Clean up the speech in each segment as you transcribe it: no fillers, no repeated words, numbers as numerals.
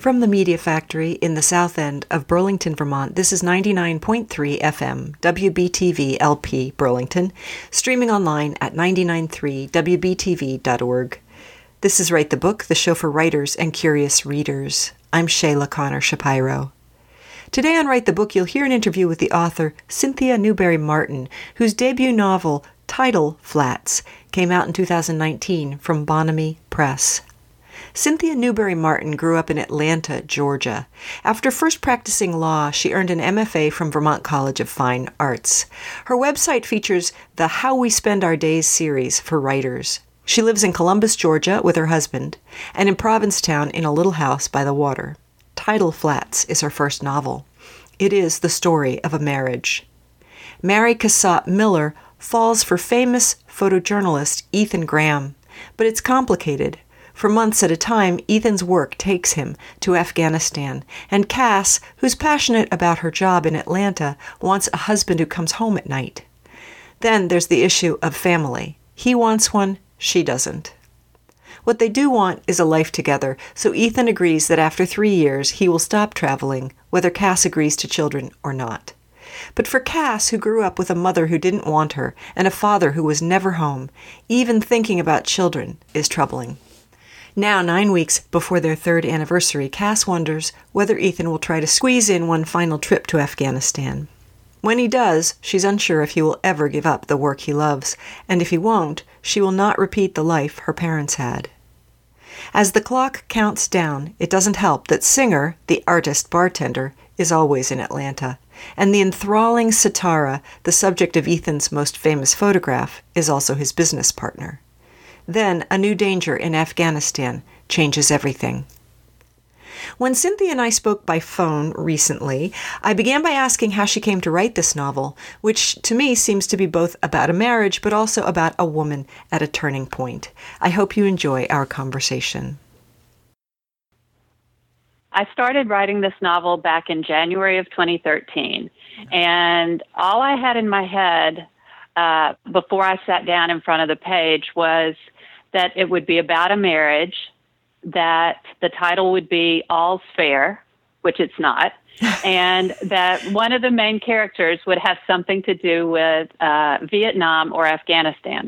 From the Media Factory in the south end of Burlington, Vermont, this is 99.3 FM, WBTV LP Burlington, streaming online at 993wbtv.org. This is Write the Book, the show for writers and curious readers. I'm Shayla Connor Shapiro. Today on Write the Book, you'll hear an interview with the author Cynthia Newberry Martin, whose debut novel, Tidal Flats, came out in 2019 from Bonamy Press. Cynthia Newberry Martin grew up in Atlanta, Georgia. After first practicing law, she earned an MFA from Vermont College of Fine Arts. Her website features the How We Spend Our Days series for writers. She lives in Columbus, Georgia with her husband, and in Provincetown in a little house by the water. Tidal Flats is her first novel. It is the story of a marriage. Mary Cassatt Miller falls for famous photojournalist Ethan Graham, but it's complicated. For months at a time, Ethan's work takes him to Afghanistan, and Cass, who's passionate about her job in Atlanta, wants a husband who comes home at night. Then there's the issue of family. He wants one, she doesn't. What they do want is a life together, so Ethan agrees that after 3 years he will stop traveling, whether Cass agrees to children or not. But for Cass, who grew up with a mother who didn't want her and a father who was never home, even thinking about children is troubling. Now, 9 weeks before their third anniversary, Cass wonders whether Ethan will try to squeeze in one final trip to Afghanistan. When he does, she's unsure if he will ever give up the work he loves, and if he won't, she will not repeat the life her parents had. As the clock counts down, it doesn't help that Singer, the artist bartender, is always in Atlanta, and the enthralling Sitara, the subject of Ethan's most famous photograph, is also his business partner. Then a new danger in Afghanistan changes everything. When Cynthia and I spoke by phone recently, I began by asking how she came to write this novel, which to me seems to be both about a marriage but also about a woman at a turning point. I hope you enjoy our conversation. I started writing this novel back in January of 2013, and all I had in my head before I sat down in front of the page was that it would be about a marriage, that the title would be All's Fair, which it's not, and that one of the main characters would have something to do with Vietnam or Afghanistan.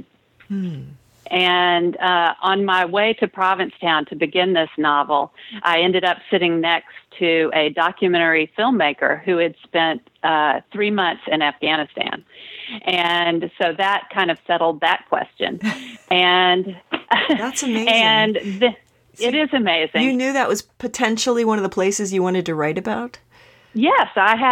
And on my way to Provincetown to begin this novel, I ended up sitting next to a documentary filmmaker who had spent 3 months in Afghanistan. And so that kind of settled that question. And that's amazing. And it is amazing. You knew that was potentially one of the places you wanted to write about? Yes,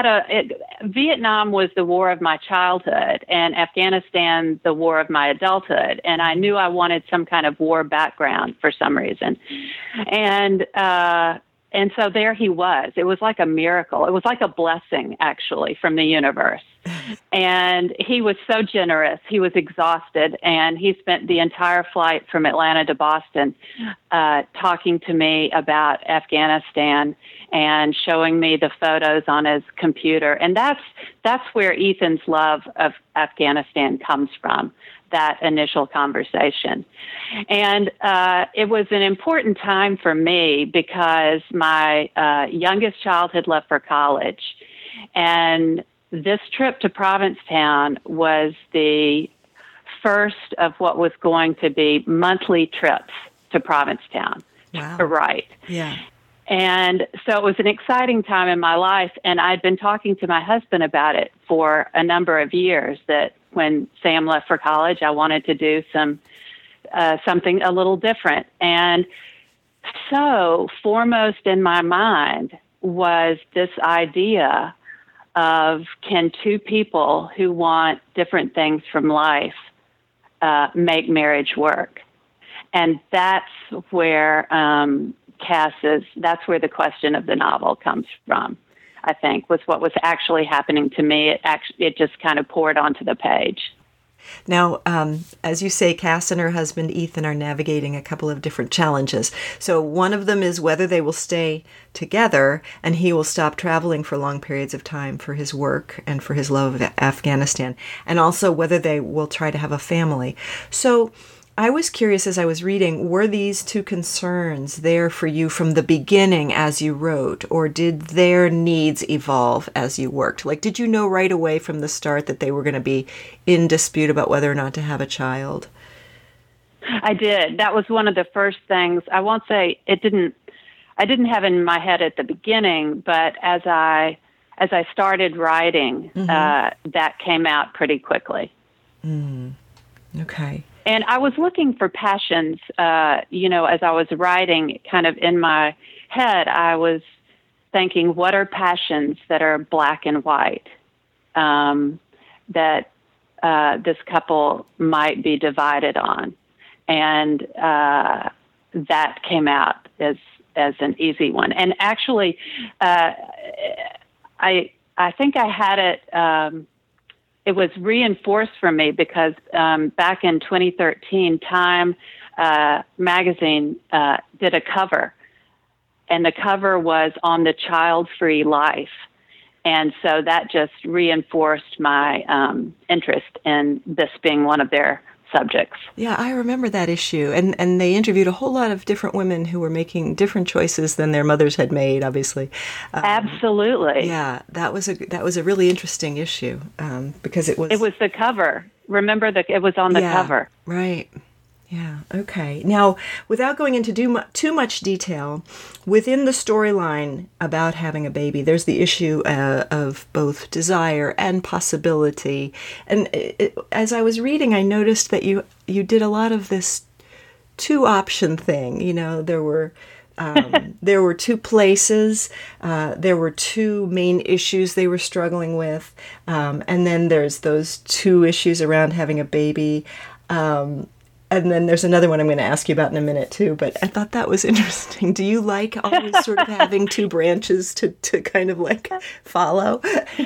Vietnam was the war of my childhood, and Afghanistan the war of my adulthood, and I knew I wanted some kind of war background for some reason, and so there he was. It was like a miracle. It was like a blessing, actually, from the universe. And he was so generous. He was exhausted, and he spent the entire flight from Atlanta to Boston talking to me about Afghanistan and showing me the photos on his computer. And that's where Ethan's love of Afghanistan comes from, that initial conversation. And it was an important time for me because my youngest child had left for college, and this trip to Provincetown was the first of what was going to be monthly trips to Provincetown to write. Yeah. And so it was an exciting time in my life, and I'd been talking to my husband about it for a number of years, that when Sam left for college, I wanted to do something a little different. And so foremost in my mind was this idea of, can two people who want different things from life make marriage work? And that's where that's where the question of the novel comes from, I think, was what was actually happening to me. It just kind of poured onto the page. Now, as you say, Cass and her husband, Ethan, are navigating a couple of different challenges. So one of them is whether they will stay together and he will stop traveling for long periods of time for his work and for his love of Afghanistan, and also whether they will try to have a family. So I was curious as I was reading, were these two concerns there for you from the beginning as you wrote, or did their needs evolve as you worked? Like, did you know right away from the start that they were going to be in dispute about whether or not to have a child? I did. That was one of the first things. I won't say I didn't have in my head at the beginning, but as I started writing, that came out pretty quickly. Okay. And I was looking for passions, as I was writing, kind of in my head, I was thinking, what are passions that are black and white, that this couple might be divided on? And that came out as an easy one. And actually, I think I had it. It was reinforced for me because back in 2013, Time magazine did a cover, and the cover was on the child-free life. And so that just reinforced my interest in this being one of their subjects. Yeah, I remember that issue. And they interviewed a whole lot of different women who were making different choices than their mothers had made, obviously. Absolutely. Yeah, that was a really interesting issue because it was the cover. Remember it was on the cover. Right. Yeah, okay. Now, without going into too much detail, within the storyline about having a baby, there's the issue of both desire and possibility. And as I was reading, I noticed that you did a lot of this two-option thing. You know, there were two places, there were two main issues they were struggling with, and then there's those two issues around having a baby. And then there's another one I'm going to ask you about in a minute, too. But I thought that was interesting. Do you like always sort of having two branches to kind of like follow?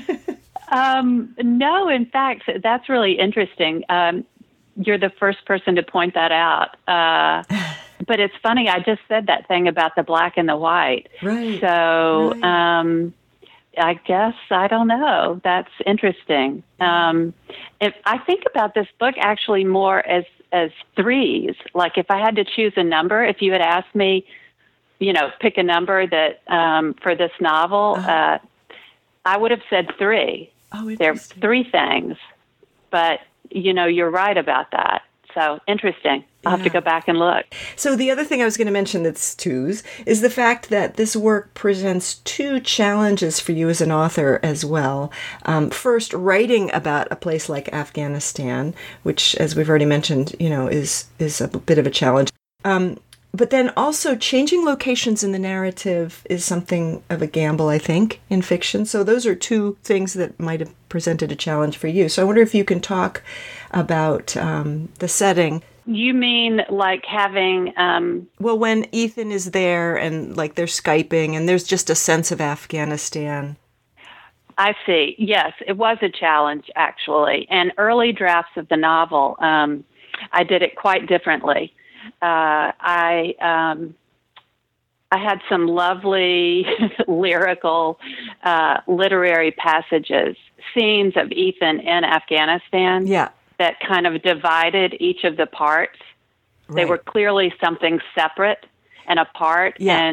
No, in fact, that's really interesting. You're the first person to point that out. But it's funny. I just said that thing about the black and the white. Right. So I guess, I don't know. That's interesting. If I think about this book actually more as threes, like if I had to choose a number, if you had asked me, pick a number that for this novel, I would have said three. Oh, there are three things, but you're right about that. So interesting. I'll have to go back and look. So the other thing I was going to mention that's twos is the fact that this work presents two challenges for you as an author as well. First, writing about a place like Afghanistan, which, as we've already mentioned, is a bit of a challenge. But then also changing locations in the narrative is something of a gamble, I think, in fiction. So those are two things that might have presented a challenge for you. So I wonder if you can talk about the setting. You mean like having... Well, when Ethan is there and like they're Skyping and there's just a sense of Afghanistan. I see. Yes, it was a challenge, actually. And early drafts of the novel, I did it quite differently. I had some lovely lyrical, literary passages, scenes of Ethan in Afghanistan that kind of divided each of the parts. Right. They were clearly something separate and apart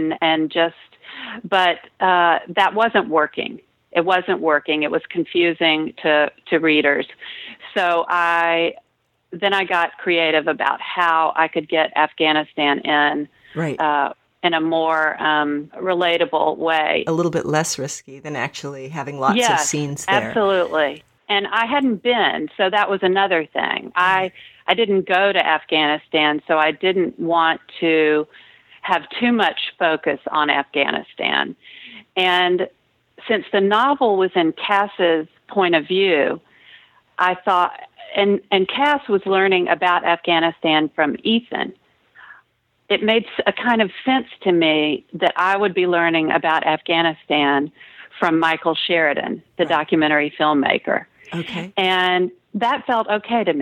but that wasn't working. It wasn't working. It was confusing to readers. So then I got creative about how I could get Afghanistan in a more relatable way. A little bit less risky than actually having lots of scenes there. Absolutely. And I hadn't been, so that was another thing. I didn't go to Afghanistan, so I didn't want to have too much focus on Afghanistan. And since the novel was in Cass's point of view, I thought... And Cass was learning about Afghanistan from Ethan. It made a kind of sense to me that I would be learning about Afghanistan from Michael Sheridan, the documentary filmmaker. Okay. And that felt okay to me.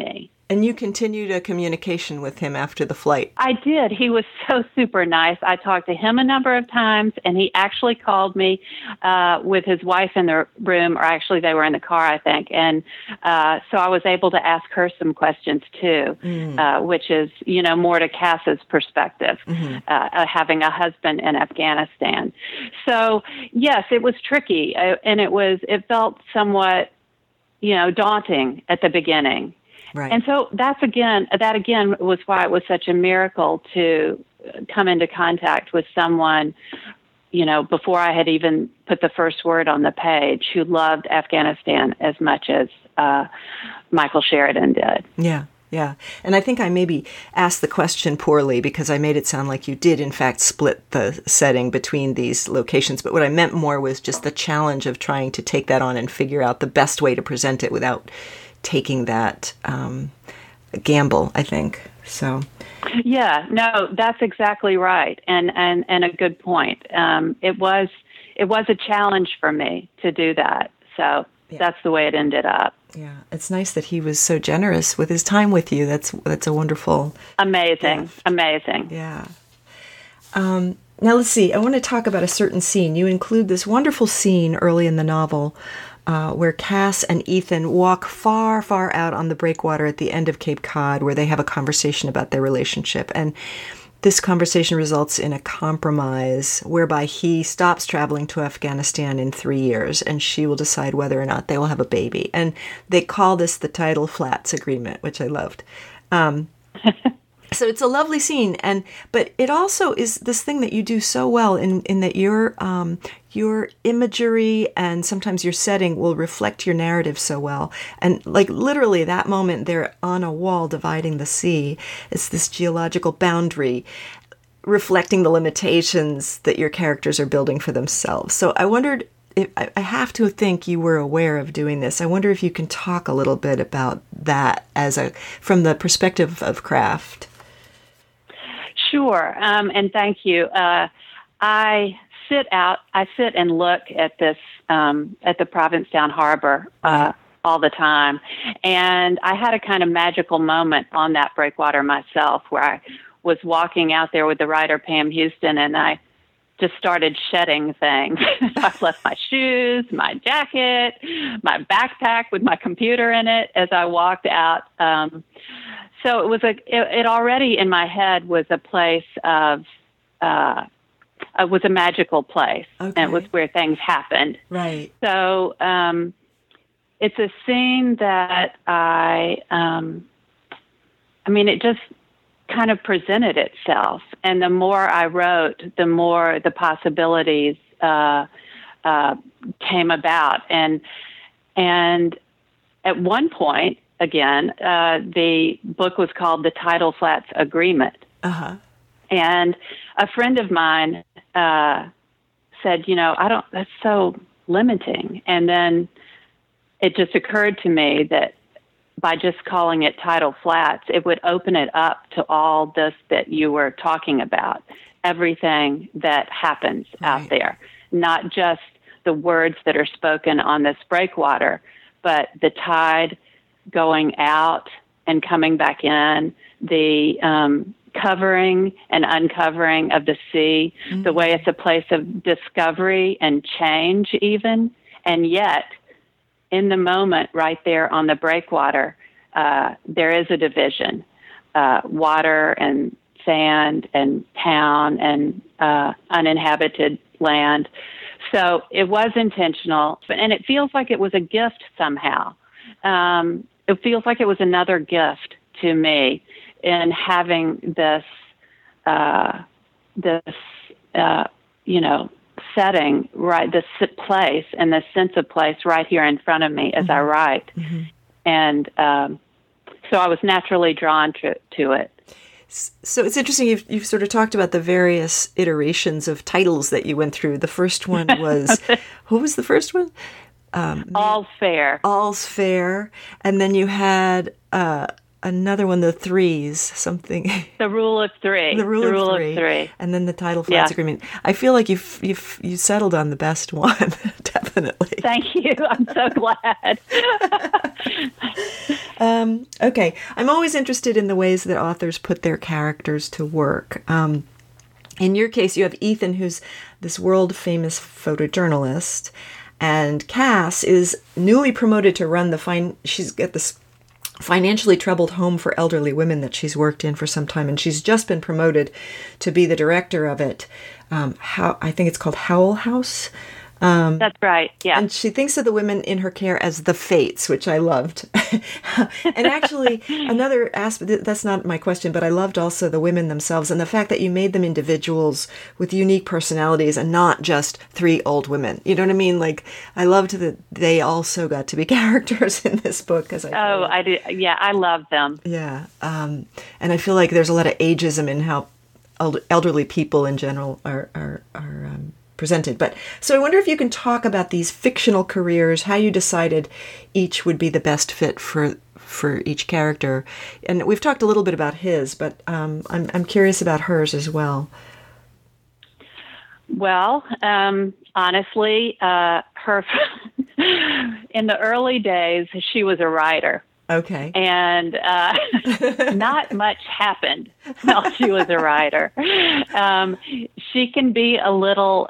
And you continued a communication with him after the flight. I did. He was so super nice. I talked to him a number of times, and he actually called me with his wife in the room, or actually they were in the car, I think. And so I was able to ask her some questions too, which is, more to Cass's perspective, having a husband in Afghanistan. So yes, it was tricky, and it felt somewhat, daunting at the beginning. Right. And so that again was why it was such a miracle to come into contact with someone, before I had even put the first word on the page, who loved Afghanistan as much as Michael Sheridan did. Yeah. Yeah. And I think I maybe asked the question poorly because I made it sound like you did, in fact, split the setting between these locations. But what I meant more was just the challenge of trying to take that on and figure out the best way to present it without taking that gamble, I think. So, yeah, no, that's exactly right, and a good point. It was a challenge for me to do that. So that's the way it ended up. Yeah, it's nice that he was so generous with his time with you. That's a wonderful, amazing. Yeah. Now let's see. I want to talk about a certain scene. You include this wonderful scene early in the novel where Cass and Ethan walk far, far out on the breakwater at the end of Cape Cod, where they have a conversation about their relationship. And this conversation results in a compromise whereby he stops traveling to Afghanistan in 3 years, and she will decide whether or not they will have a baby. And they call this the Tidal Flats Agreement, which I loved. So it's a lovely scene, but it also is this thing that you do so well in that your imagery and sometimes your setting will reflect your narrative so well. And like literally that moment they're on a wall dividing the sea. It's this geological boundary reflecting the limitations that your characters are building for themselves. So I wondered, I have to think you were aware of doing this. I wonder if you can talk a little bit about that from the perspective of craft. Sure, and thank you. I sit and look at this at the Provincetown Harbor all the time, and I had a kind of magical moment on that breakwater myself, where I was walking out there with the writer Pam Houston, and I just started shedding things. I left my shoes, my jacket, my backpack with my computer in it as I walked out. So it was it already in my head was a place of, it was a magical place, and it was where things happened. Right. So it's a scene that it just kind of presented itself, and the more I wrote, the more the possibilities came about, and at one point. Again, the book was called The Tidal Flats Agreement. Uh-huh. And a friend of mine said, that's so limiting. And then it just occurred to me that by just calling it Tidal Flats, it would open it up to all this that you were talking about, everything that happens out there, not just the words that are spoken on this breakwater, but the tide going out and coming back in, the covering and uncovering of the sea, the way it's a place of discovery and change even. And yet, in the moment right there on the breakwater, there is a division, water and sand and town and uninhabited land. So it was intentional, and it feels like it was a gift somehow. It feels like it was another gift to me in having this setting, right, this place and this sense of place right here in front of me as I write. And so I was naturally drawn to it. So it's interesting, you've sort of talked about the various iterations of titles that you went through. The first one was, what was the first one? All's Fair. All's Fair. And then you had another one, the threes, something. The Rule of Three. The Rule of Three. And then the Tidal Flats Agreement. I feel like you settled on the best one, definitely. Thank you. I'm so glad. Okay. I'm always interested in the ways that authors put their characters to work. In your case, you have Ethan, who's this world-famous photojournalist, and Cass is newly promoted to run she's got this financially troubled home for elderly women that she's worked in for some time, and she's just been promoted to be the director of it. I think it's called Howell House. That's right, yeah. And she thinks of the women in her care as the Fates, which I loved. And actually, another aspect, that's not my question, but I loved also the women themselves and the fact that you made them individuals with unique personalities and not just three old women. You know what I mean? Like, I loved that they also got to be characters in this book. I do. Yeah, I love them. Yeah. And I feel like there's a lot of ageism in how elderly people in general are presented. But so I wonder if you can talk about these fictional careers, how you decided each would be the best fit for each character. And we've talked a little bit about his, but I'm curious about hers as well. Well, honestly, her in the early days, she was a writer. Okay. And not much happened while she was a writer. She can be a little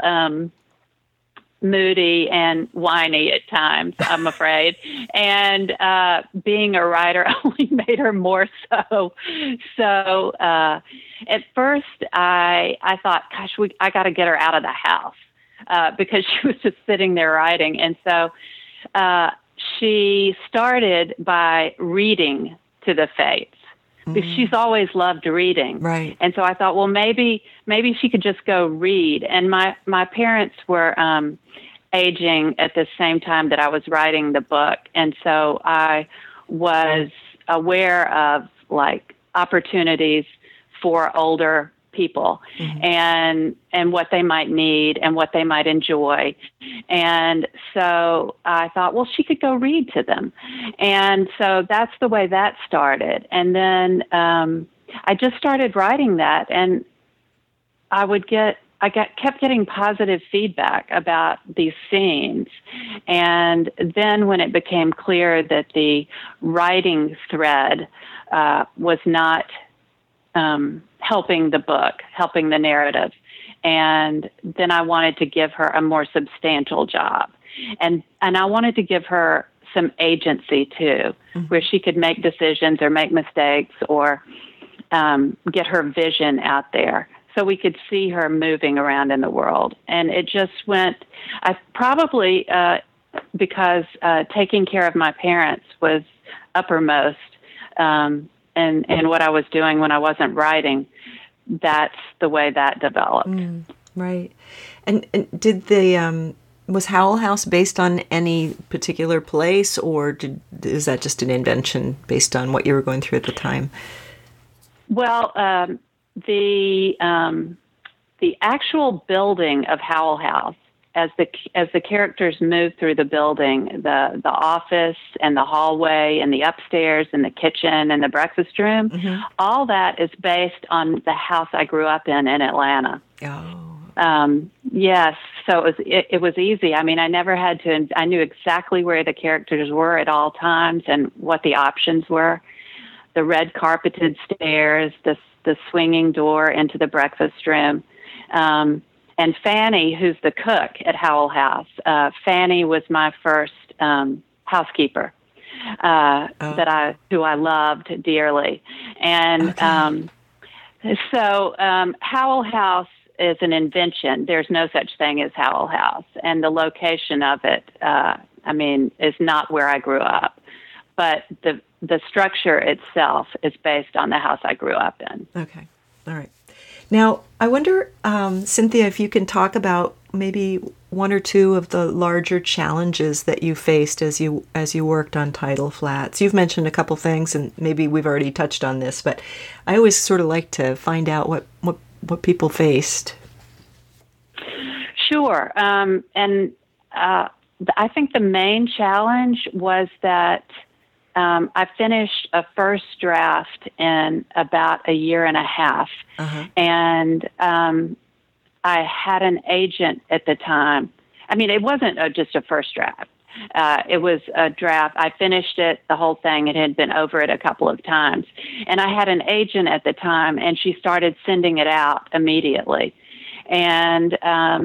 moody and whiny at times, I'm afraid. And being a writer only made her more so. So at first I thought, gosh, I got to get her out of the house because she was just sitting there writing. And so she started by reading to the Fates because she's always loved reading. Right. And so I thought, well, maybe she could just go read. And my parents were aging at the same time that I was writing the book. And so I was aware of like opportunities for older people and what they might need and what they might enjoy. And so I thought, well, she could go read to them. And so that's the way that started. And then I just started writing that, and kept getting positive feedback about these scenes. And then when it became clear that the writing thread was not helping the book, helping the narrative. And then I wanted to give her a more substantial job. And I wanted to give her some agency too, where she could make decisions or make mistakes or get her vision out there so we could see her moving around in the world. And it just went, because taking care of my parents was uppermost, and what I was doing when I wasn't writing, that's the way that developed. Right. And did was Howell House based on any particular place, or is that just an invention based on what you were going through at the time? Well, the actual building of Howell House, as the characters move through the building, the office and the hallway and the upstairs and the kitchen and the breakfast room, all that is based on the house I grew up in Atlanta. Oh. Yes. So it was easy. I mean, I never had to, I knew exactly where the characters were at all times and what the options were. The red carpeted stairs, the swinging door into the breakfast room. And Fanny, who's the cook at Howell House, Fanny was my first housekeeper who I loved dearly. And so Howell House is an invention. There's no such thing as Howell House. And the location of it, is not where I grew up. But the structure itself is based on the house I grew up in. Okay. All right. Now, I wonder, Cynthia, if you can talk about maybe one or two of the larger challenges that you faced as you worked on Tidal Flats. You've mentioned a couple things, and maybe we've already touched on this, but I always sort of like to find out what people faced. Sure. I think the main challenge was that I finished a first draft in about a year and a half. And I had an agent at the time. I mean, it wasn't just a first draft. It was a draft. I finished it, the whole thing. It had been over it a couple of times. And I had an agent at the time, and she started sending it out immediately. And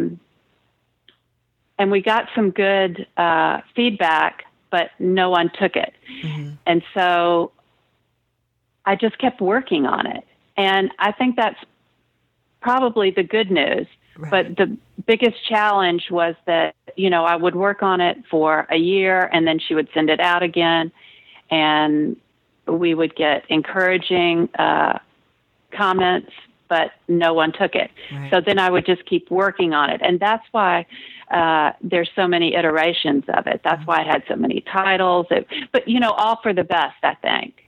we got some good feedback, but no one took it. And so I just kept working on it. And I think that's probably the good news. Right. But the biggest challenge was that, I would work on it for a year, and then she would send it out again, and we would get encouraging comments, but no one took it. Right. So then I would just keep working on it. And that's why there's so many iterations of it. That's why it had so many titles. But, all for the best, I think.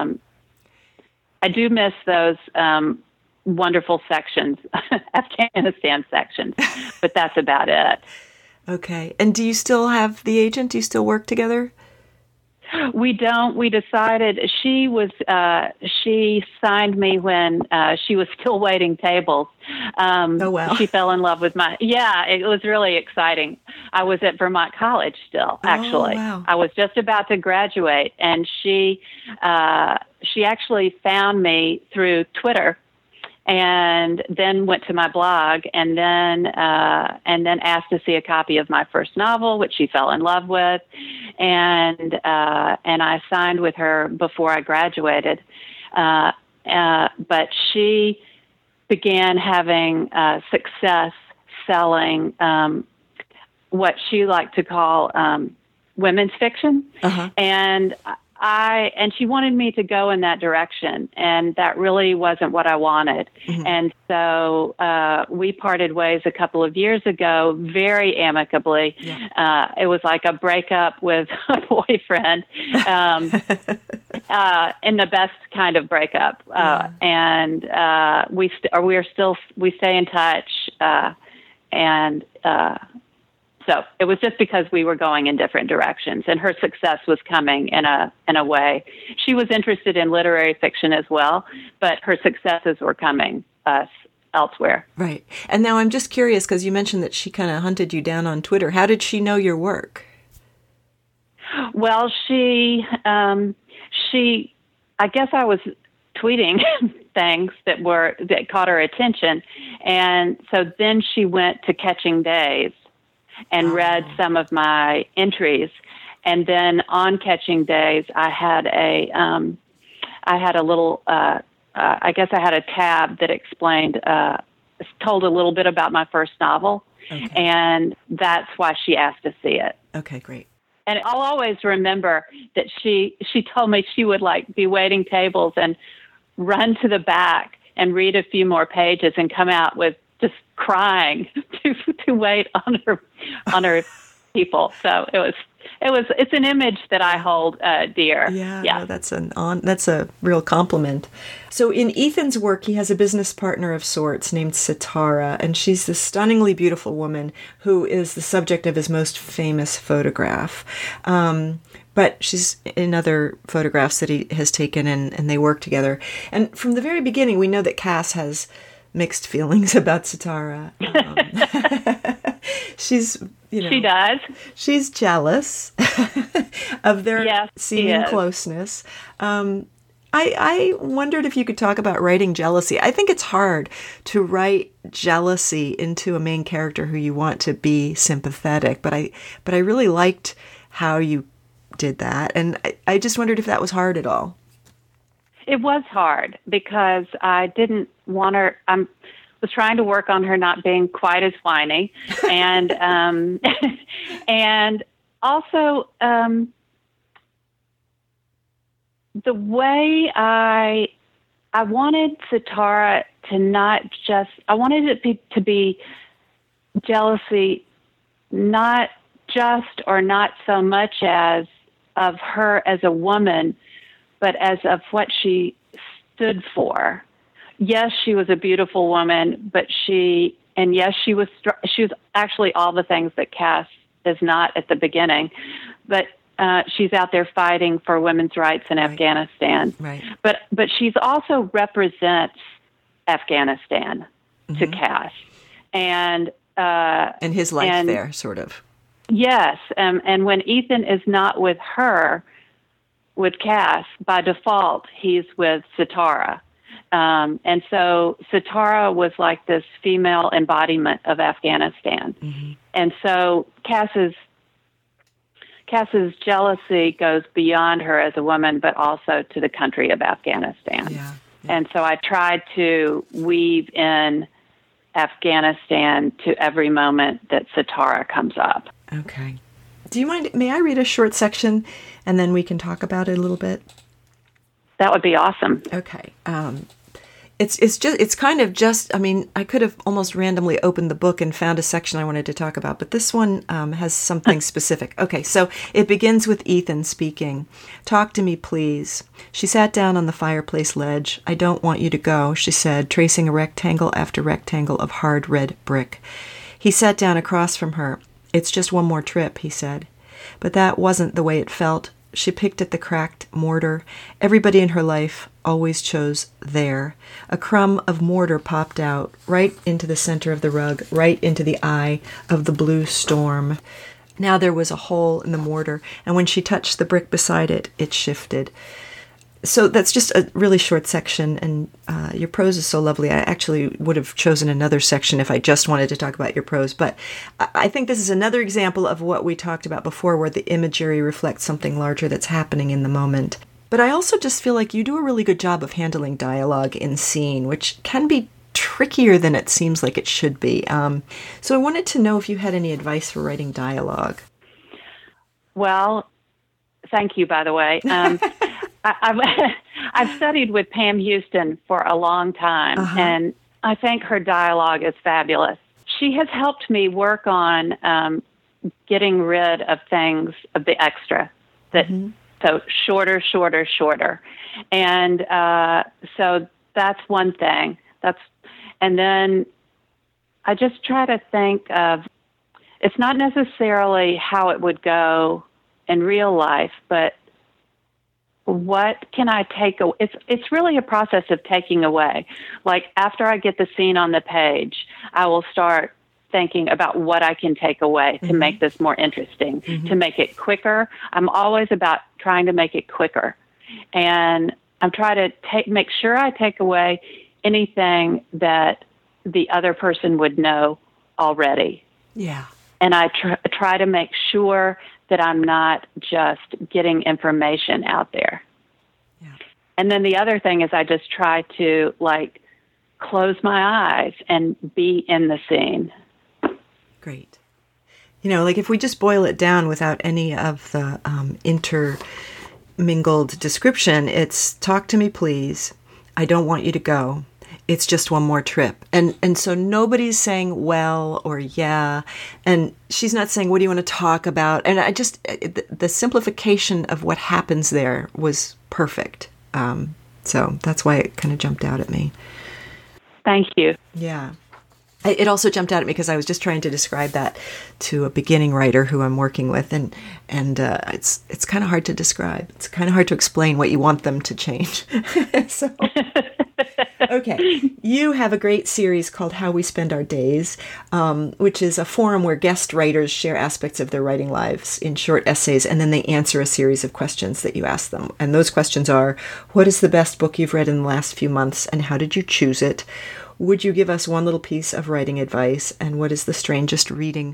I do miss those wonderful sections, Afghanistan sections, but that's about it. Okay. And do you still have the agent? Do you still work together? We don't. We decided she signed me when she was still waiting tables. Oh, wow. She fell in love with it was really exciting. I was at Vermont College still, actually. Oh, wow. I was just about to graduate, and she actually found me through Twitter, and then went to my blog, and then asked to see a copy of my first novel, which she fell in love with, and I signed with her before I graduated. But she began having success selling what she liked to call women's fiction, and she wanted me to go in that direction, and that really wasn't what I wanted. And so we parted ways a couple of years ago, very amicably. Yeah. It was like a breakup with a boyfriend, in the best kind of breakup. And we stay in touch, so it was just because we were going in different directions, and her success was coming in a way. She was interested in literary fiction as well, but her successes were coming elsewhere. Right. And now I'm just curious, because you mentioned that she kind of hunted you down on Twitter. How did she know your work? Well, she I guess I was tweeting things that caught her attention, and so then she went to Catching Days and read some of my entries. And then on Catching Days, I had a little, I guess I had a tab that explained, told a little bit about my first novel. Okay. And that's why she asked to see it. Okay, great. And I'll always remember that she told me she would be waiting tables and run to the back and read a few more pages and come out with just crying to wait on her people. So it's an image that I hold dear. Yeah. No, that's a real compliment. So in Ethan's work, he has a business partner of sorts named Sitara, and she's this stunningly beautiful woman who is the subject of his most famous photograph. But she's in other photographs that he has taken, and they work together. And from the very beginning, we know that Cass has mixed feelings about Sitara. She's, she does. She's jealous of their seeming closeness. I wondered if you could talk about writing jealousy. I think it's hard to write jealousy into a main character who you want to be sympathetic, but I really liked how you did that, and I just wondered if that was hard at all. It was hard because I didn't want her. I was trying to work on her not being quite as whiny, and and also the way I wanted Sitara to not just. I wanted it to be jealousy, not just or not so much as of her as a woman, but as of what she stood for. Yes, she was a beautiful woman, but she was actually all the things that Cass is not at the beginning. But she's out there fighting for women's rights in Right. Afghanistan. Right. But she's also represents Afghanistan to Cass. And his life and there, sort of. yes, and when Ethan is not with her, with Cass, by default, he's with Sitara. And so Sitara was like this female embodiment of Afghanistan. Mm-hmm. And so Cass's jealousy goes beyond her as a woman, but also to the country of Afghanistan. Yeah. And so I tried to weave in Afghanistan to every moment that Sitara comes up. Okay. Do you mind, may I read a short section and then we can talk about it a little bit? That would be awesome. Okay. It's kind of just, I mean, I could have almost randomly opened the book and found a section I wanted to talk about, but this one has something specific. Okay, so it begins with Ethan speaking. "Talk to me, please." She sat down on the fireplace ledge. "I don't want you to go," she said, tracing a rectangle after rectangle of hard red brick. He sat down across from her. "It's just one more trip," he said. But that wasn't the way it felt. She picked at the cracked mortar. Everybody in her life always chose there. A crumb of mortar popped out, right into the center of the rug, right into the eye of the blue storm. Now there was a hole in the mortar, and when she touched the brick beside it, it shifted. So that's just a really short section, and your prose is so lovely. I actually would have chosen another section if I just wanted to talk about your prose, but I think this is another example of what we talked about before, where the imagery reflects something larger that's happening in the moment. But I also just feel like you do a really good job of handling dialogue in scene, which can be trickier than it seems like it should be. So I wanted to know if you had any advice for writing dialogue. Well, thank you, by the way. I've studied with Pam Houston for a long time, and I think her dialogue is fabulous. She has helped me work on getting rid of things, of the extra, that so shorter. And so that's one thing. And then I just try to think of, it's not necessarily how it would go in real life, but what can I take away? It's really a process of taking away. Like after I get the scene on the page, I will start thinking about what I can take away to make this more interesting, to make it quicker. I'm always about trying to make it quicker. And I'm trying to make sure I take away anything that the other person would know already. Yeah. And I try to make sure that I'm not just getting information out there. Yeah. And then the other thing is I just try to close my eyes and be in the scene. Great. If we just boil it down without any of the intermingled description, it's "talk to me, please. I don't want you to go. It's just one more trip." And so nobody's saying well or yeah, and she's not saying what do you want to talk about. And I just, the simplification of what happens there was perfect. So that's why it kind of jumped out at me. Thank you. Yeah. It also jumped out at me because I was just trying to describe that to a beginning writer who I'm working with, and it's kind of hard to describe. It's kind of hard to explain what you want them to change. So, okay, you have a great series called How We Spend Our Days, which is a forum where guest writers share aspects of their writing lives in short essays, and then they answer a series of questions that you ask them. And those questions are: what is the best book you've read in the last few months, and how did you choose it? Would you give us one little piece of writing advice? And what is your strangest reading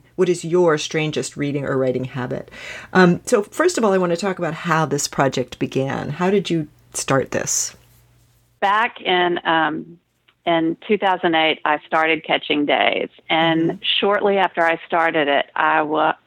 or writing habit? So first of all, I want to talk about how this project began. How did you start this? Back in 2008, I started Catching Days. And shortly after I started it, I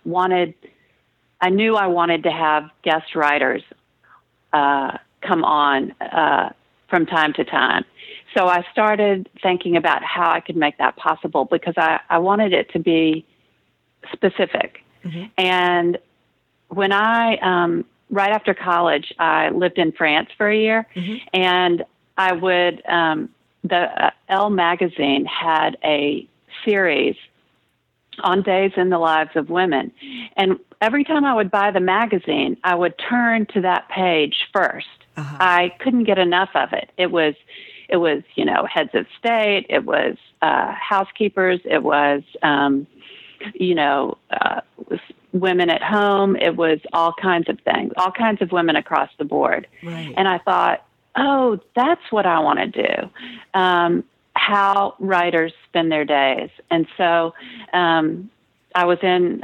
knew I wanted to have guest writers come on from time to time. So I started thinking about how I could make that possible because I wanted it to be specific. And when right after college, I lived in France for a year, and I would, the Elle magazine had a series on days in the lives of women. And every time I would buy the magazine, I would turn to that page first. I couldn't get enough of it. It was, heads of state. It was housekeepers. It was, women at home. It was all kinds of things, all kinds of women across the board. Right. And I thought, oh, that's what I want to do. How writers spend their days. And so I was in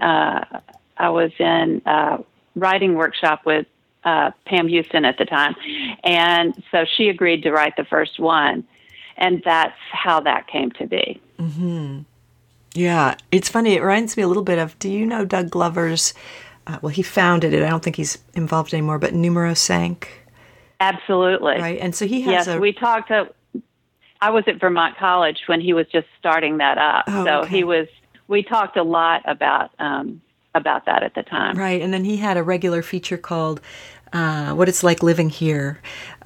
writing workshop with Pam Houston at the time. And so she agreed to write the first one. And that's how that came to be. Mm-hmm. Yeah, it's funny. It reminds me a little bit of, do you know Doug Glover's, he founded it. I don't think he's involved anymore, but Numero Sank. Absolutely. Right. And so he has we talked I was at Vermont College when he was just starting that up. We talked a lot about that at the time. Right. And then he had a regular feature called What It's Like Living Here.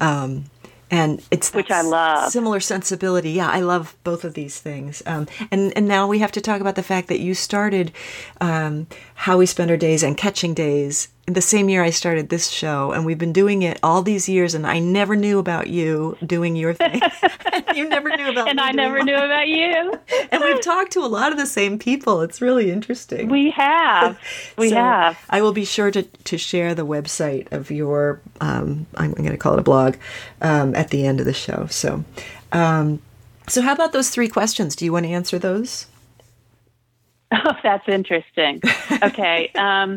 And it's which I love. Similar sensibility. Yeah, I love both of these things. And now we have to talk about the fact that you started How We Spend Our Days and Catching Days in the same year I started this show, and we've been doing it all these years, and I never knew about you doing your thing. You never knew about me. And I never knew about you. And we've talked to a lot of the same people. It's really interesting. We have. We have. I will be sure to share the website of your, I'm going to call it a blog, at the end of the show. So how about those 3 questions? Do you want to answer those? Oh, that's interesting. Okay.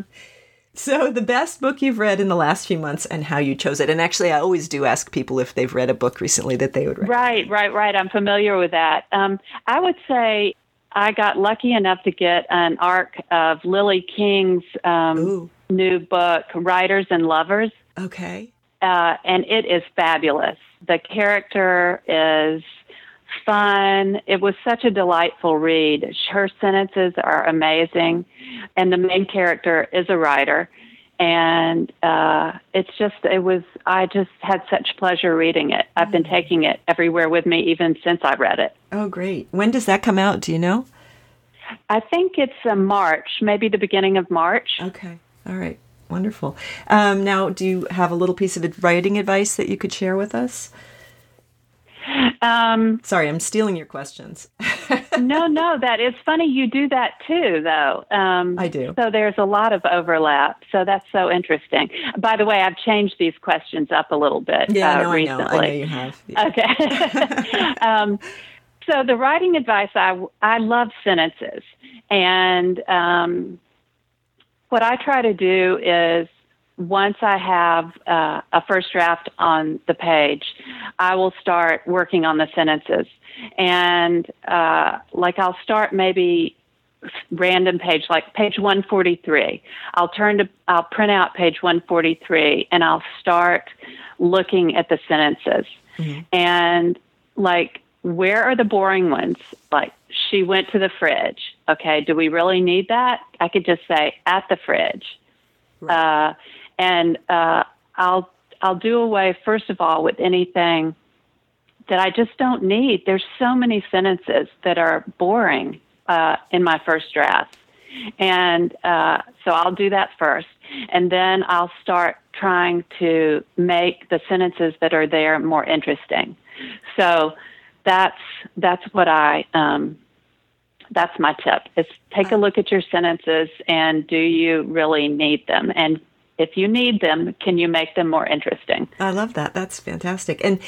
So the best book you've read in the last few months and how you chose it. And actually, I always do ask people if they've read a book recently that they would read. Right. I'm familiar with that. I would say I got lucky enough to get an arc of Lily King's new book, Writers and Lovers. Okay. And it is fabulous. The character is fun. It was such a delightful read. Her sentences are amazing, and the main character is a writer. And I just had such pleasure reading it. I've been taking it everywhere with me even since I read it. Oh, great. When does that come out? Do you know? I think it's March, maybe the beginning of March. Okay. All right. Wonderful. Now, do you have a little piece of writing advice that you could share with us? Sorry, I'm stealing your questions. No, that is funny. You do that too, though. I do. So there's a lot of overlap. So that's so interesting. By the way, I've changed these questions up a little bit recently. I know you have. Yeah. Okay. So the writing advice, I love sentences. And what I try to do is, once I have a first draft on the page, I will start working on the sentences. And I'll start maybe random page, like page 143. I'll print out page 143 and I'll start looking at the sentences. Mm-hmm. And where are the boring ones? Like, she went to the fridge. Okay, do we really need that? I could just say at the fridge. Right. And I'll do away, first of all, with anything that I just don't need. There's so many sentences that are boring in my first draft. And so I'll do that first. And then I'll start trying to make the sentences that are there more interesting. So that's what that's my tip, is take a look at your sentences and do you really need them? And if you need them, can you make them more interesting? I love that. That's fantastic. And,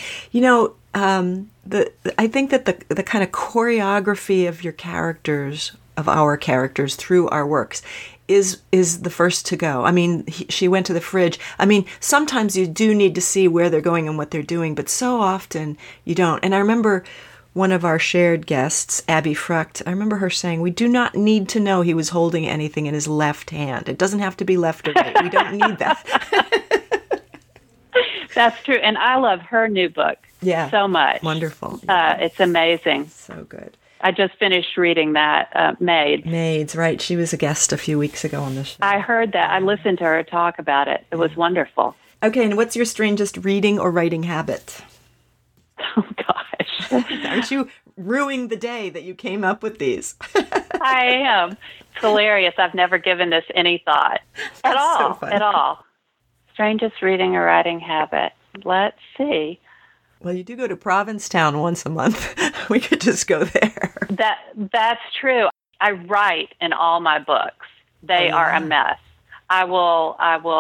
I think that the kind of choreography of our characters through our works is the first to go. I mean, she went to the fridge. I mean, sometimes you do need to see where they're going and what they're doing, but so often you don't. And I remember one of our shared guests, Abby Frucht, I remember her saying, we do not need to know he was holding anything in his left hand. It doesn't have to be left or right. We don't need that. That's true. And I love her new book so much. Wonderful. It's amazing. So good. I just finished reading that, Maids. Maids, right. She was a guest a few weeks ago on the show. I heard that. I listened to her talk about it. It was wonderful. Okay, and what's your strangest reading or writing habit? Oh, God. gosh. Aren't you ruining the day that you came up with these? I am. It's hilarious. I've never given this any thought at all. So funny. At all. Strangest reading or writing habit. Let's see. Well, you do go to Provincetown once a month. We could just go there. That's true. I write in all my books. They are a mess. I will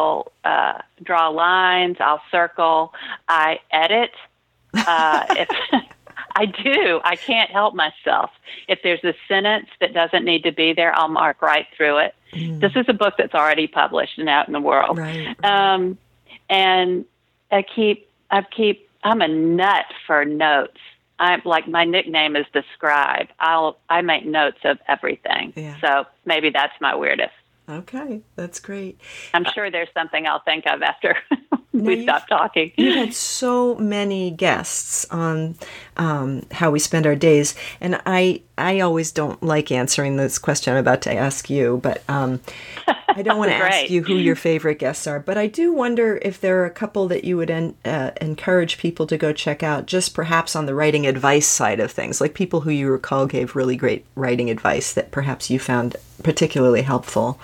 draw lines. I'll circle. I edit. If I do, I can't help myself. If there's a sentence that doesn't need to be there, I'll mark right through it. This is a book that's already published and out in the world. Right. And I'm a nut for notes. I'm like, my nickname is the scribe. I make notes of everything. Yeah. So maybe that's my weirdest. Okay, that's great. I'm sure there's something I'll think of after we stop talking. You've had so many guests on how we spend our days, and I always don't like answering this question I'm about to ask you, but I don't want to ask you who your favorite guests are, but I do wonder if there are a couple that you would encourage people to go check out, just perhaps on the writing advice side of things, like people who you recall gave really great writing advice that perhaps you found particularly helpful.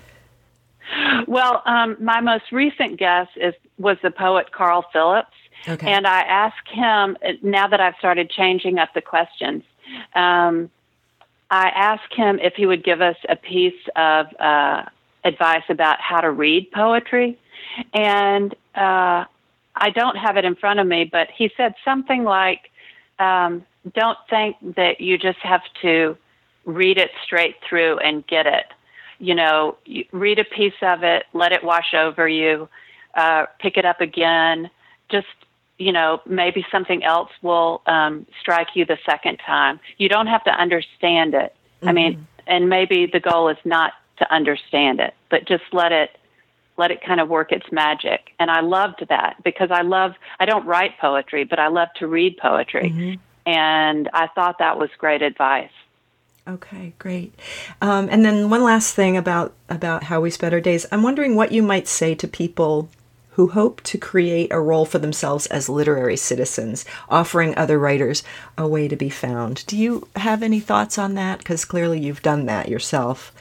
Well, my most recent guest was the poet Carl Phillips, and I asked him, now that I've started changing up the questions, I asked him if he would give us a piece of advice about how to read poetry, and I don't have it in front of me, but he said something like, don't think that you just have to read it straight through and get it. You know, you read a piece of it, let it wash over you, pick it up again. Just, you know, maybe something else will strike you the second time. You don't have to understand it. I mean, and maybe the goal is not to understand it, but just let it kind of work its magic. And I loved that because I don't write poetry, but I love to read poetry. And I thought that was great advice. Okay, great. And then one last thing about how we spend our days. I'm wondering what you might say to people who hope to create a role for themselves as literary citizens, offering other writers a way to be found. Do you have any thoughts on that? Because clearly you've done that yourself.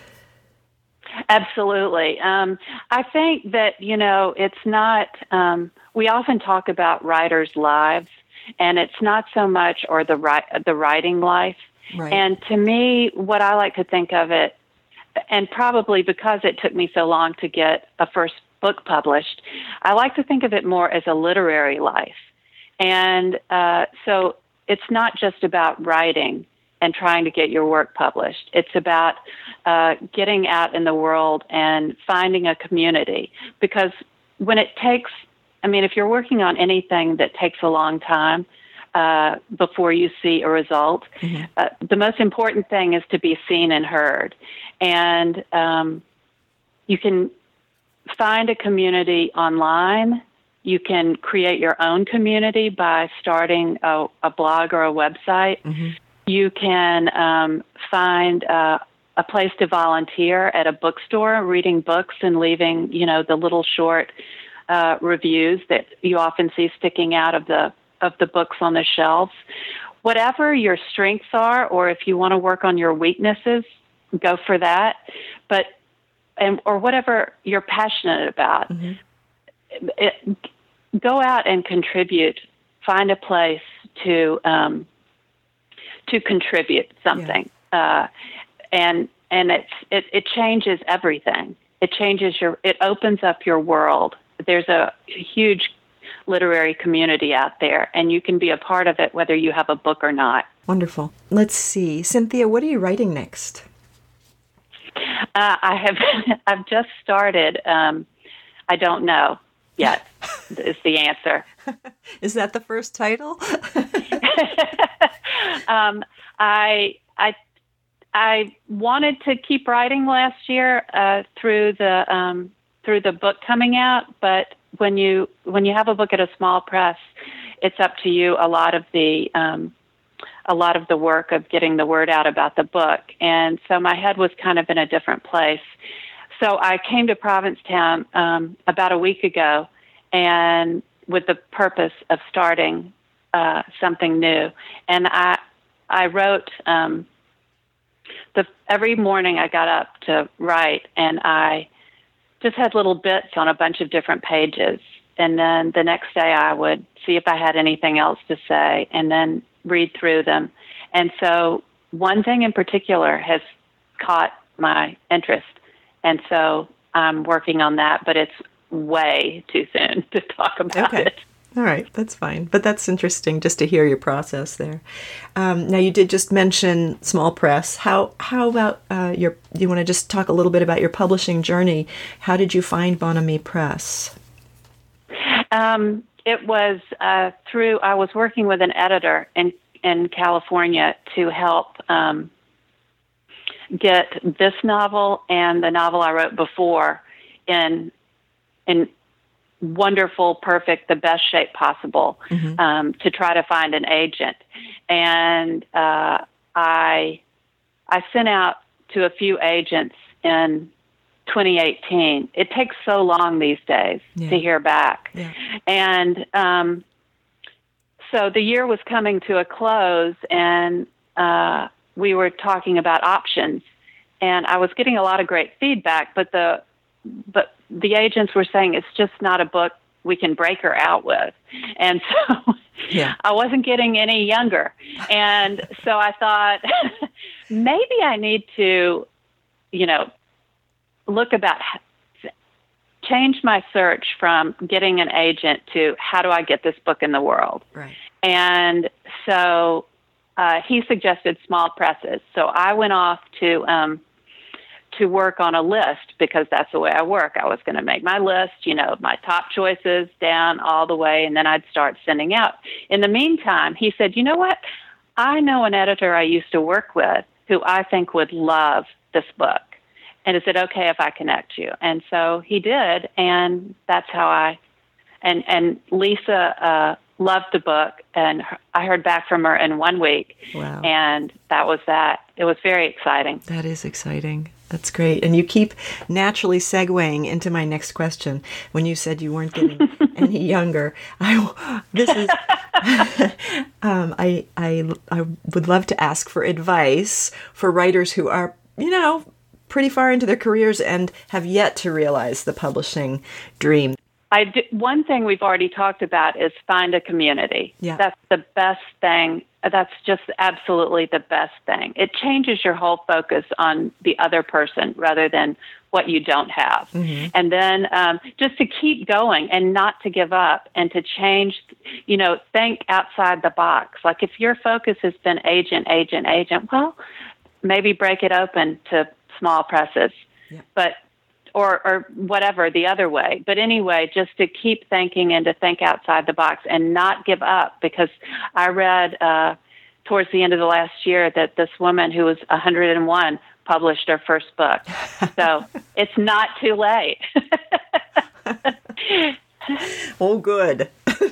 Absolutely. I think that, you know, it's not, we often talk about writers' lives, and it's not so much, or the writing life. Right. And to me, what I like to think of it, and probably because it took me so long to get a first book published, I like to think of it more as a literary life. And so it's not just about writing and trying to get your work published. It's about getting out in the world and finding a community. Because when it takes, I mean, if you're working on anything that takes a long time, before you see a result. The most important thing is to be seen and heard. And you can find a community online. You can create your own community by starting a blog or a website. You can find a place to volunteer at a bookstore, reading books and leaving, you know, the little short reviews that you often see sticking out of the books on the shelves. Whatever your strengths are, or if you want to work on your weaknesses, go for that. Or whatever you're passionate about, go out and contribute. Find a place to contribute something, and it changes everything. It opens up your world. There's a huge literary community out there, and you can be a part of it whether you have a book or not. Wonderful. Let's see. Cynthia, what are you writing next? I've just started. I don't know yet is the answer. Is that the first title? I wanted to keep writing last year through the book coming out, but when you have a book at a small press, it's up to you a lot of the work of getting the word out about the book. And so my head was kind of in a different place. So I came to Provincetown about a week ago, and with the purpose of starting something new. And I wrote, every morning I got up to write, and I just had little bits on a bunch of different pages. And then the next day I would see if I had anything else to say and then read through them. And so one thing in particular has caught my interest. And so I'm working on that, but it's way too soon to talk about it. All right, that's fine. But that's interesting just to hear your process there. Now, you did just mention small press. How about you want to just talk a little bit about your publishing journey? How did you find Bon Ami Press? It was I was working with an editor in California to help get this novel and the novel I wrote before in wonderful, perfect, the best shape possible, to try to find an agent. And I sent out to a few agents in 2018. It takes so long these days to hear back. Yeah. And so the year was coming to a close, and we were talking about options. And I was getting a lot of great feedback, but the agents were saying it's just not a book we can break her out with. And so I wasn't getting any younger. And so I thought, maybe I need to, change my search from getting an agent to how do I get this book in the world? Right. And so he suggested small presses. So I went off to work on a list, because that's the way I work. I was going to make my list, my top choices down all the way, and then I'd start sending out. In the meantime, he said, you know what? I know an editor I used to work with who I think would love this book. And is it okay if I connect you? And so he did, and that's how and Lisa loved the book, and I heard back from her in 1 week. Wow. And that was that. It was very exciting. That is exciting. That's great. And you keep naturally segueing into my next question. When you said you weren't getting any younger, I would love to ask for advice for writers who are, pretty far into their careers and have yet to realize the publishing dream. One thing we've already talked about is find a community. Yeah. That's the best thing. That's just absolutely the best thing. It changes your whole focus on the other person rather than what you don't have. Mm-hmm. And then just to keep going and not to give up and to change, think outside the box. Like if your focus has been agent, well, maybe break it open to small presses. Yeah. But or whatever, the other way. But anyway, just to keep thinking and to think outside the box and not give up, because I read towards the end of the last year that this woman who was 101 published her first book. So it's not too late. Oh, good.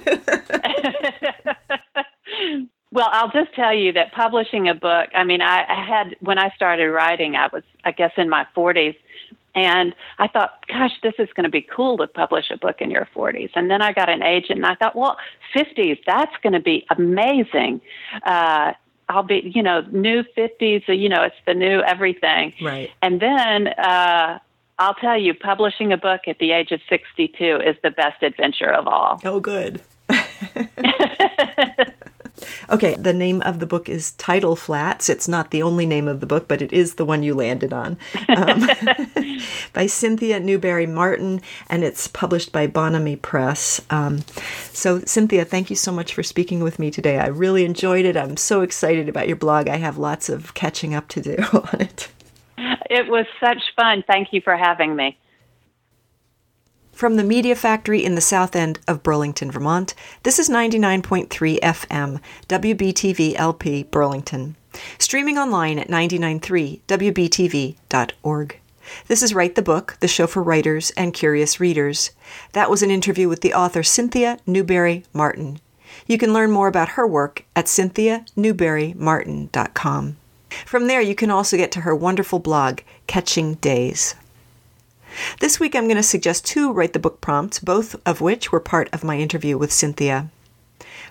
Well, I'll just tell you that publishing a book, when I started writing, I was, I guess, in my 40s. And I thought, gosh, this is going to be cool to publish a book in your 40s. And then I got an agent, and I thought, well, 50s, that's going to be amazing. I'll be, new 50s, it's the new everything. Right. And then I'll tell you, publishing a book at the age of 62 is the best adventure of all. Oh, good. Okay, the name of the book is Tidal Flats. It's not the only name of the book, but it is the one you landed on. By Cynthia Newberry Martin, and it's published by Bon Ami Press. So, Cynthia, thank you so much for speaking with me today. I really enjoyed it. I'm so excited about your blog. I have lots of catching up to do on it. It was such fun. Thank you for having me. From the Media Factory in the south end of Burlington, Vermont, this is 99.3 FM, WBTV-LP, Burlington. Streaming online at 993wbtv.org. This is Write the Book, the show for writers and curious readers. That was an interview with the author Cynthia Newberry Martin. You can learn more about her work at cynthianewberrymartin.com. From there, you can also get to her wonderful blog, Catching Days. This week, I'm going to suggest 2 Write the Book prompts, both of which were part of my interview with Cynthia.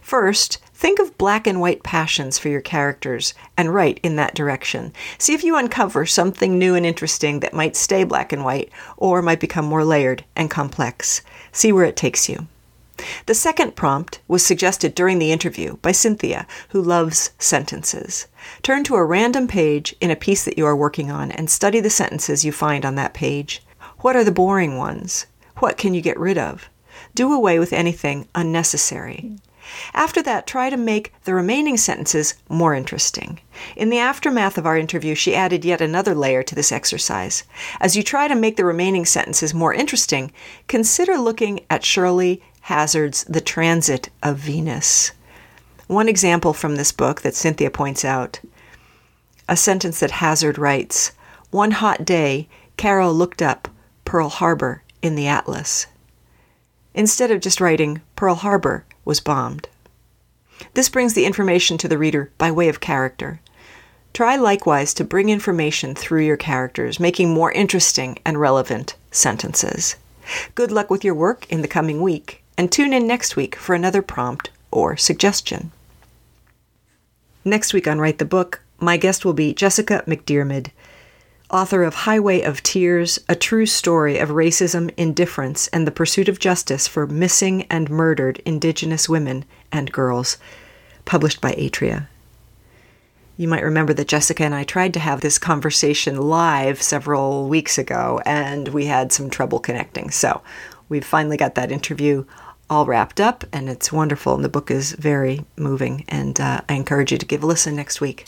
First, think of black and white passions for your characters and write in that direction. See if you uncover something new and interesting that might stay black and white or might become more layered and complex. See where it takes you. The second prompt was suggested during the interview by Cynthia, who loves sentences. Turn to a random page in a piece that you are working on and study the sentences you find on that page. What are the boring ones? What can you get rid of? Do away with anything unnecessary. After that, try to make the remaining sentences more interesting. In the aftermath of our interview, she added yet another layer to this exercise. As you try to make the remaining sentences more interesting, consider looking at Shirley Hazzard's The Transit of Venus. One example from this book that Cynthia points out, a sentence that Hazzard writes, "One hot day, Carol looked up Pearl Harbor in the atlas." Instead of just writing, Pearl Harbor was bombed. This brings the information to the reader by way of character. Try likewise to bring information through your characters, making more interesting and relevant sentences. Good luck with your work in the coming week, and tune in next week for another prompt or suggestion. Next week on Write the Book, my guest will be Jessica McDiarmid, author of Highway of Tears, a true story of racism, indifference, and the pursuit of justice for missing and murdered Indigenous women and girls, published by Atria. You might remember that Jessica and I tried to have this conversation live several weeks ago, and we had some trouble connecting. So we've finally got that interview all wrapped up, and it's wonderful, and the book is very moving, and I encourage you to give a listen next week.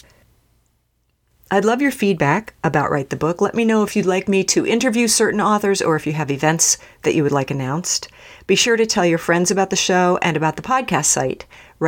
I'd love your feedback about Write the Book. Let me know if you'd like me to interview certain authors or if you have events that you would like announced. Be sure to tell your friends about the show and about the podcast site,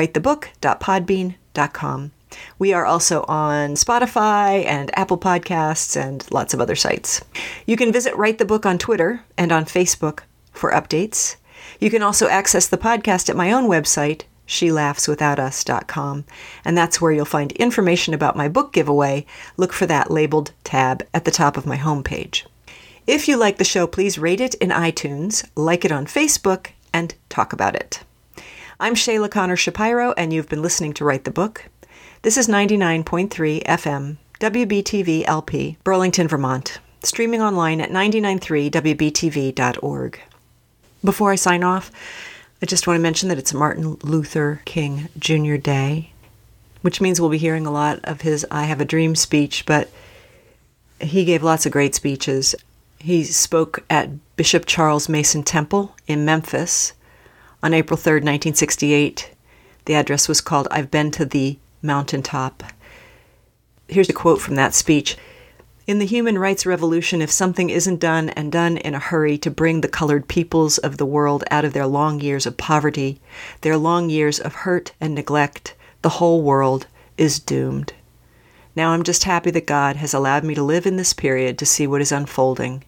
writethebook.podbean.com. We are also on Spotify and Apple Podcasts and lots of other sites. You can visit Write the Book on Twitter and on Facebook for updates. You can also access the podcast at my own website, shelaughswithoutus.com, and that's where you'll find information about my book giveaway. Look for that labeled tab at the top of my homepage. If you like the show, please rate it in iTunes, like it on Facebook, and talk about it. I'm Shayla Connor Shapiro, and you've been listening to Write the Book. This is 99.3 FM, WBTV LP, Burlington, Vermont, streaming online at 993wbtv.org. Before I sign off, I just want to mention that it's Martin Luther King Jr. Day, which means we'll be hearing a lot of his I Have a Dream speech, but he gave lots of great speeches. He spoke at Bishop Charles Mason Temple in Memphis on April 3rd, 1968. The address was called I've Been to the Mountaintop. Here's a quote from that speech. "In the human rights revolution, if something isn't done and done in a hurry to bring the colored peoples of the world out of their long years of poverty, their long years of hurt and neglect, the whole world is doomed. Now I'm just happy that God has allowed me to live in this period to see what is unfolding."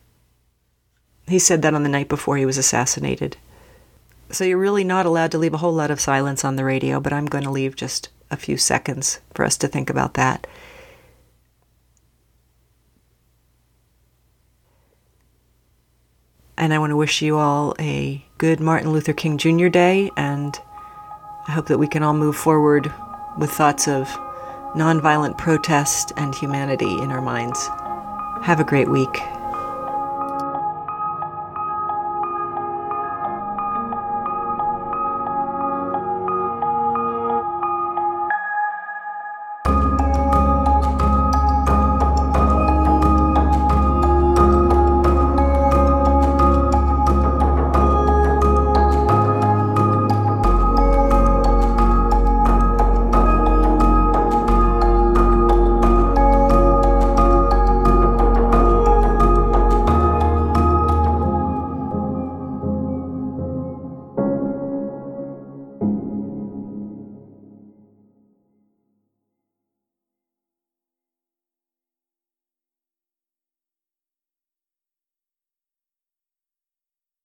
He said that on the night before he was assassinated. So you're really not allowed to leave a whole lot of silence on the radio, but I'm going to leave just a few seconds for us to think about that. And I want to wish you all a good Martin Luther King Jr. Day, and I hope that we can all move forward with thoughts of nonviolent protest and humanity in our minds. Have a great week.